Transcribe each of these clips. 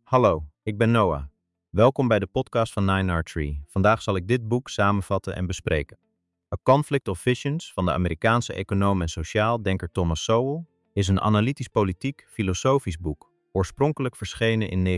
Hallo, ik ben Noah. Welkom bij de podcast van 9R3. Vandaag zal ik dit boek samenvatten en bespreken. A Conflict of Visions van de Amerikaanse econoom en sociaal denker Thomas Sowell is een analytisch-politiek filosofisch boek, oorspronkelijk verschenen in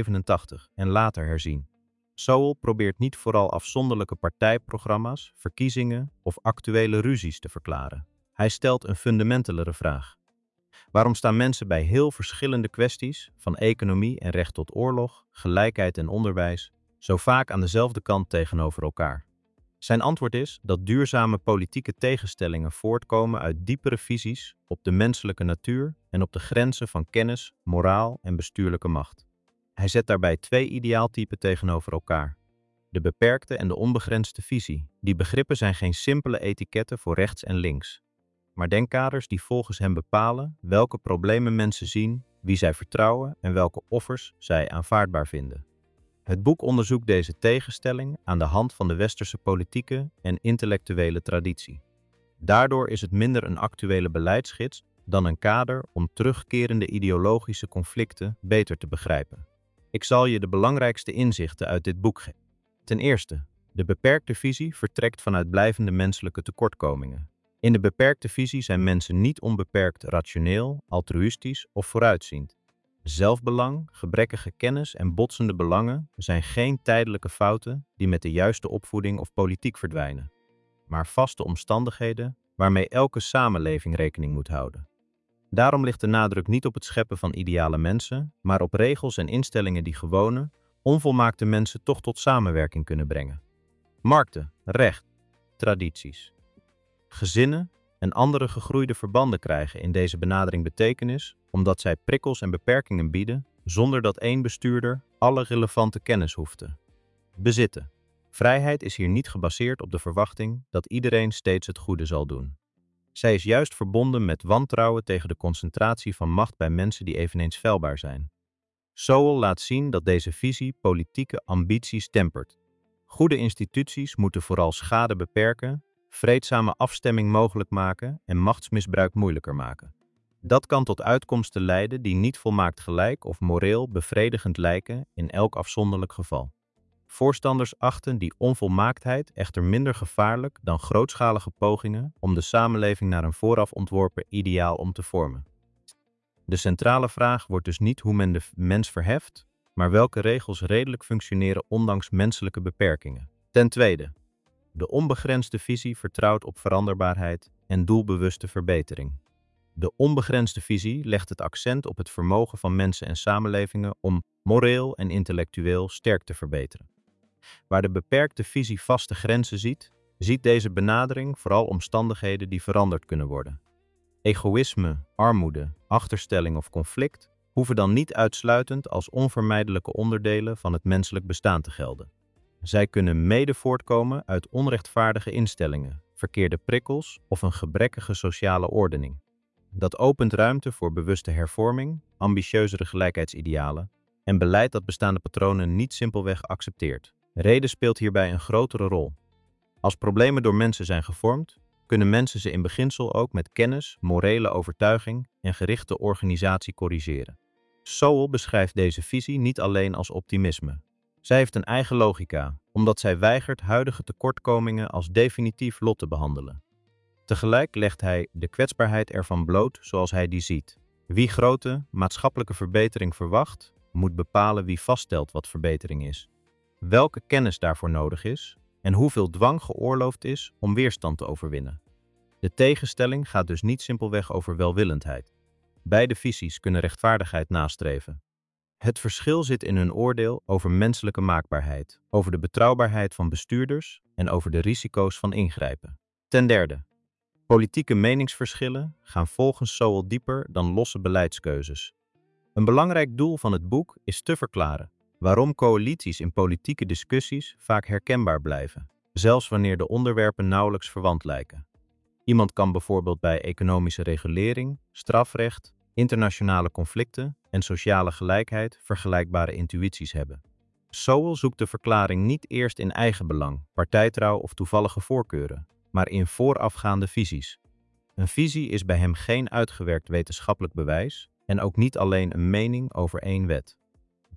1987 en later herzien. Sowell probeert niet vooral afzonderlijke partijprogramma's, verkiezingen of actuele ruzies te verklaren. Hij stelt een fundamentelere vraag. Waarom staan mensen bij heel verschillende kwesties, van economie en recht tot oorlog, gelijkheid en onderwijs, zo vaak aan dezelfde kant tegenover elkaar? Zijn antwoord is dat duurzame politieke tegenstellingen voortkomen uit diepere visies op de menselijke natuur en op de grenzen van kennis, moraal en bestuurlijke macht. Hij zet daarbij twee ideaaltypen tegenover elkaar: de beperkte en de onbegrensde visie. Die begrippen zijn geen simpele etiketten voor rechts en links, maar denkkaders die volgens hem bepalen welke problemen mensen zien, wie zij vertrouwen en welke offers zij aanvaardbaar vinden. Het boek onderzoekt deze tegenstelling aan de hand van de westerse politieke en intellectuele traditie. Daardoor is het minder een actuele beleidsgids dan een kader om terugkerende ideologische conflicten beter te begrijpen. Ik zal je de belangrijkste inzichten uit dit boek geven. Ten eerste, de beperkte visie vertrekt vanuit blijvende menselijke tekortkomingen. In de beperkte visie zijn mensen niet onbeperkt rationeel, altruïstisch of vooruitziend. Zelfbelang, gebrekkige kennis en botsende belangen zijn geen tijdelijke fouten die met de juiste opvoeding of politiek verdwijnen, maar vaste omstandigheden waarmee elke samenleving rekening moet houden. Daarom ligt de nadruk niet op het scheppen van ideale mensen, maar op regels en instellingen die gewone, onvolmaakte mensen toch tot samenwerking kunnen brengen. Markten, recht, tradities. Gezinnen en andere gegroeide verbanden krijgen in deze benadering betekenis omdat zij prikkels en beperkingen bieden zonder dat één bestuurder alle relevante kennis hoeft bezitten. Vrijheid is hier niet gebaseerd op de verwachting dat iedereen steeds het goede zal doen. Zij is juist verbonden met wantrouwen tegen de concentratie van macht bij mensen die eveneens feilbaar zijn. Sowell laat zien dat deze visie politieke ambities tempert. Goede instituties moeten vooral schade beperken, vreedzame afstemming mogelijk maken en machtsmisbruik moeilijker maken. Dat kan tot uitkomsten leiden die niet volmaakt gelijk of moreel bevredigend lijken in elk afzonderlijk geval. Voorstanders achten die onvolmaaktheid echter minder gevaarlijk dan grootschalige pogingen om de samenleving naar een vooraf ontworpen ideaal om te vormen. De centrale vraag wordt dus niet hoe men de mens verheft, maar welke regels redelijk functioneren ondanks menselijke beperkingen. Ten tweede, de onbegrensde visie vertrouwt op veranderbaarheid en doelbewuste verbetering. De onbegrensde visie legt het accent op het vermogen van mensen en samenlevingen om moreel en intellectueel sterk te verbeteren. Waar de beperkte visie vaste grenzen ziet, ziet deze benadering vooral omstandigheden die veranderd kunnen worden. Egoïsme, armoede, achterstelling of conflict hoeven dan niet uitsluitend als onvermijdelijke onderdelen van het menselijk bestaan te gelden. Zij kunnen mede voortkomen uit onrechtvaardige instellingen, verkeerde prikkels of een gebrekkige sociale ordening. Dat opent ruimte voor bewuste hervorming, ambitieuzere gelijkheidsidealen en beleid dat bestaande patronen niet simpelweg accepteert. Reden speelt hierbij een grotere rol. Als problemen door mensen zijn gevormd, kunnen mensen ze in beginsel ook met kennis, morele overtuiging en gerichte organisatie corrigeren. Sowell beschrijft deze visie niet alleen als optimisme. Zij heeft een eigen logica, omdat zij weigert huidige tekortkomingen als definitief lot te behandelen. Tegelijk legt hij de kwetsbaarheid ervan bloot zoals hij die ziet. Wie grote, maatschappelijke verbetering verwacht, moet bepalen wie vaststelt wat verbetering is, welke kennis daarvoor nodig is en hoeveel dwang geoorloofd is om weerstand te overwinnen. De tegenstelling gaat dus niet simpelweg over welwillendheid. Beide visies kunnen rechtvaardigheid nastreven. Het verschil zit in hun oordeel over menselijke maakbaarheid, over de betrouwbaarheid van bestuurders en over de risico's van ingrijpen. Ten derde, politieke meningsverschillen gaan volgens Sowell dieper dan losse beleidskeuzes. Een belangrijk doel van het boek is te verklaren waarom coalities in politieke discussies vaak herkenbaar blijven, zelfs wanneer de onderwerpen nauwelijks verwant lijken. Iemand kan bijvoorbeeld bij economische regulering, strafrecht, internationale conflicten en sociale gelijkheid vergelijkbare intuïties hebben. Sowell zoekt de verklaring niet eerst in eigen belang, partijtrouw of toevallige voorkeuren, maar in voorafgaande visies. Een visie is bij hem geen uitgewerkt wetenschappelijk bewijs en ook niet alleen een mening over één wet.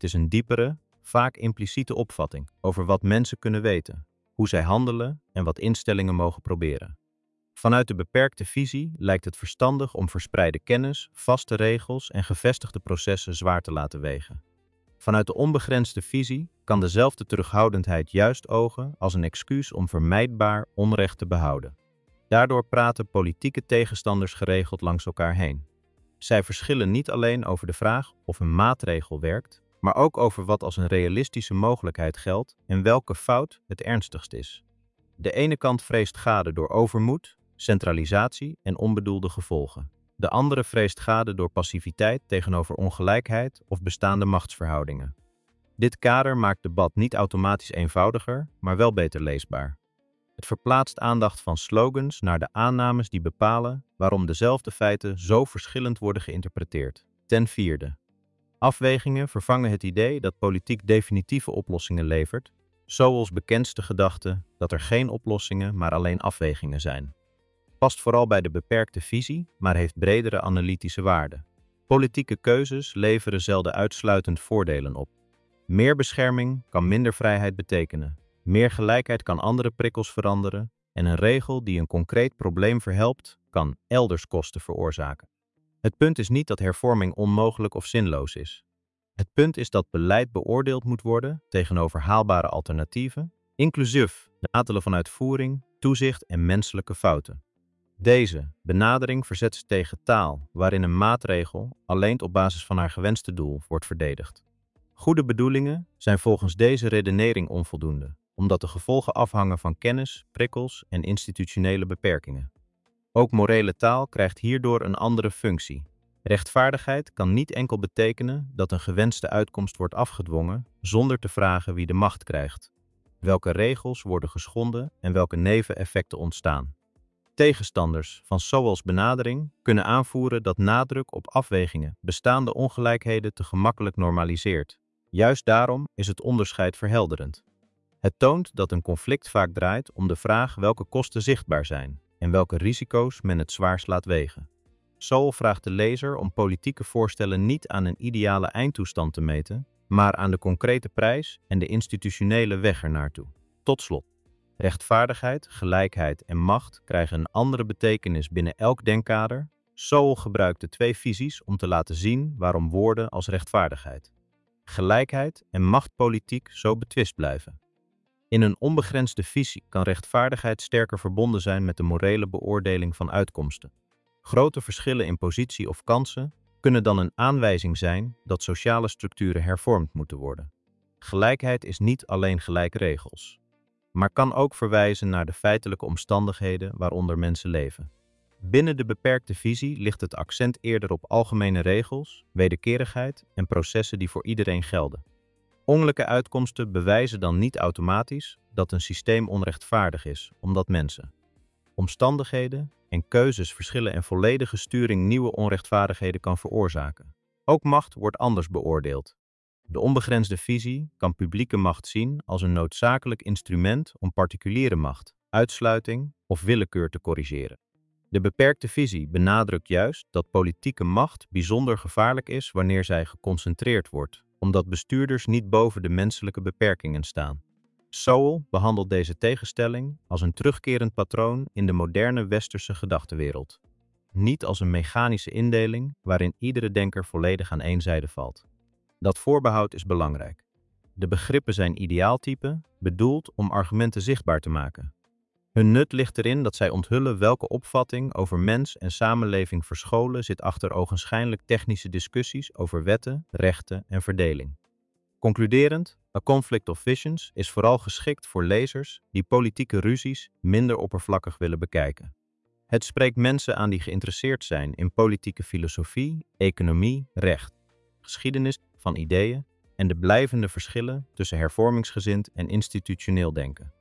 Het is een diepere, vaak impliciete opvatting over wat mensen kunnen weten, hoe zij handelen en wat instellingen mogen proberen. Vanuit de beperkte visie lijkt het verstandig om verspreide kennis, vaste regels en gevestigde processen zwaar te laten wegen. Vanuit de onbegrensde visie kan dezelfde terughoudendheid juist ogen als een excuus om vermijdbaar onrecht te behouden. Daardoor praten politieke tegenstanders geregeld langs elkaar heen. Zij verschillen niet alleen over de vraag of een maatregel werkt, maar ook over wat als een realistische mogelijkheid geldt en welke fout het ernstigst is. De ene kant vreest schade door overmoed, centralisatie en onbedoelde gevolgen. De andere vreest schade door passiviteit tegenover ongelijkheid of bestaande machtsverhoudingen. Dit kader maakt debat niet automatisch eenvoudiger, maar wel beter leesbaar. Het verplaatst aandacht van slogans naar de aannames die bepalen waarom dezelfde feiten zo verschillend worden geïnterpreteerd. Ten vierde. Afwegingen vervangen het idee dat politiek definitieve oplossingen levert, zoals bekendste gedachte dat er geen oplossingen, maar alleen afwegingen zijn. Past vooral bij de beperkte visie, maar heeft bredere analytische waarde. Politieke keuzes leveren zelden uitsluitend voordelen op. Meer bescherming kan minder vrijheid betekenen. Meer gelijkheid kan andere prikkels veranderen en een regel die een concreet probleem verhelpt, kan elders kosten veroorzaken. Het punt is niet dat hervorming onmogelijk of zinloos is. Het punt is dat beleid beoordeeld moet worden tegenover haalbare alternatieven, inclusief de natelen van uitvoering, toezicht en menselijke fouten. Deze benadering verzet zich tegen taal waarin een maatregel alleen op basis van haar gewenste doel wordt verdedigd. Goede bedoelingen zijn volgens deze redenering onvoldoende, omdat de gevolgen afhangen van kennis, prikkels en institutionele beperkingen. Ook morele taal krijgt hierdoor een andere functie. Rechtvaardigheid kan niet enkel betekenen dat een gewenste uitkomst wordt afgedwongen zonder te vragen wie de macht krijgt, welke regels worden geschonden en welke neveneffecten ontstaan. Tegenstanders van Sowell's benadering kunnen aanvoeren dat nadruk op afwegingen bestaande ongelijkheden te gemakkelijk normaliseert. Juist daarom is het onderscheid verhelderend. Het toont dat een conflict vaak draait om de vraag welke kosten zichtbaar zijn en welke risico's men het zwaarst laat wegen. Sowell vraagt de lezer om politieke voorstellen niet aan een ideale eindtoestand te meten, maar aan de concrete prijs en de institutionele weg ernaartoe. Tot slot. Rechtvaardigheid, gelijkheid en macht krijgen een andere betekenis binnen elk denkkader. Sowell gebruikt de twee visies om te laten zien waarom woorden als rechtvaardigheid, gelijkheid en machtpolitiek zo betwist blijven. In een onbegrensde visie kan rechtvaardigheid sterker verbonden zijn met de morele beoordeling van uitkomsten. Grote verschillen in positie of kansen kunnen dan een aanwijzing zijn dat sociale structuren hervormd moeten worden. Gelijkheid is niet alleen gelijke regels, maar kan ook verwijzen naar de feitelijke omstandigheden waaronder mensen leven. Binnen de beperkte visie ligt het accent eerder op algemene regels, wederkerigheid en processen die voor iedereen gelden. Onlijke uitkomsten bewijzen dan niet automatisch dat een systeem onrechtvaardig is, omdat mensen, omstandigheden en keuzes verschillen en volledige sturing nieuwe onrechtvaardigheden kan veroorzaken. Ook macht wordt anders beoordeeld. De onbegrensde visie kan publieke macht zien als een noodzakelijk instrument om particuliere macht, uitsluiting of willekeur te corrigeren. De beperkte visie benadrukt juist dat politieke macht bijzonder gevaarlijk is wanneer zij geconcentreerd wordt, omdat bestuurders niet boven de menselijke beperkingen staan. Sowell behandelt deze tegenstelling als een terugkerend patroon in de moderne westerse gedachtenwereld. Niet als een mechanische indeling waarin iedere denker volledig aan één zijde valt. Dat voorbehoud is belangrijk. De begrippen zijn ideaaltypen, bedoeld om argumenten zichtbaar te maken. Hun nut ligt erin dat zij onthullen welke opvatting over mens en samenleving verscholen zit achter ogenschijnlijk technische discussies over wetten, rechten en verdeling. Concluderend, A Conflict of Visions is vooral geschikt voor lezers die politieke ruzies minder oppervlakkig willen bekijken. Het spreekt mensen aan die geïnteresseerd zijn in politieke filosofie, economie, recht, geschiedenis van ideeën en de blijvende verschillen tussen hervormingsgezind en institutioneel denken.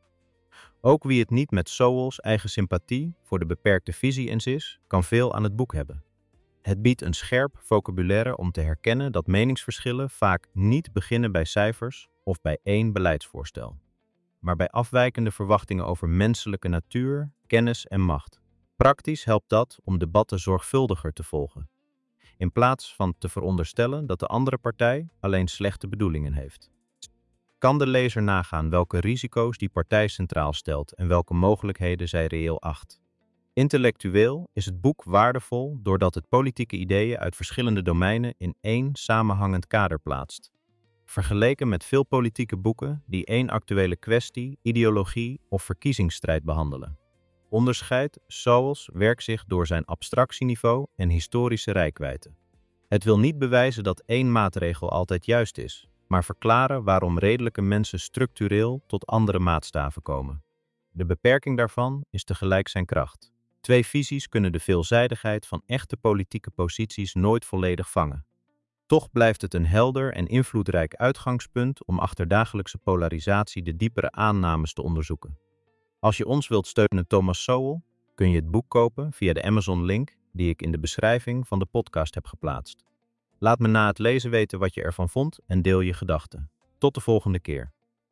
Ook wie het niet met Sowell's eigen sympathie voor de beperkte visie eens is, kan veel aan het boek hebben. Het biedt een scherp vocabulaire om te herkennen dat meningsverschillen vaak niet beginnen bij cijfers of bij één beleidsvoorstel, maar bij afwijkende verwachtingen over menselijke natuur, kennis en macht. Praktisch helpt dat om debatten zorgvuldiger te volgen. in plaats van te veronderstellen dat de andere partij alleen slechte bedoelingen heeft. Kan de lezer nagaan welke risico's die partij centraal stelt en welke mogelijkheden zij reëel acht? Intellectueel is het boek waardevol doordat het politieke ideeën uit verschillende domeinen in één samenhangend kader plaatst. Vergeleken met veel politieke boeken die één actuele kwestie, ideologie of verkiezingsstrijd behandelen, onderscheidt Sowell's werk zich door zijn abstractieniveau en historische reikwijdte. Het wil niet bewijzen dat één maatregel altijd juist is, maar verklaren waarom redelijke mensen structureel tot andere maatstaven komen. De beperking daarvan is tegelijk zijn kracht. Twee visies kunnen de veelzijdigheid van echte politieke posities nooit volledig vangen. Toch blijft het een helder en invloedrijk uitgangspunt om achter dagelijkse polarisatie de diepere aannames te onderzoeken. Als je ons wilt steunen, Thomas Sowell, kun je het boek kopen via de Amazon-link die ik in de beschrijving van de podcast heb geplaatst. Laat me na het lezen weten wat je ervan vond en deel je gedachten. Tot de volgende keer.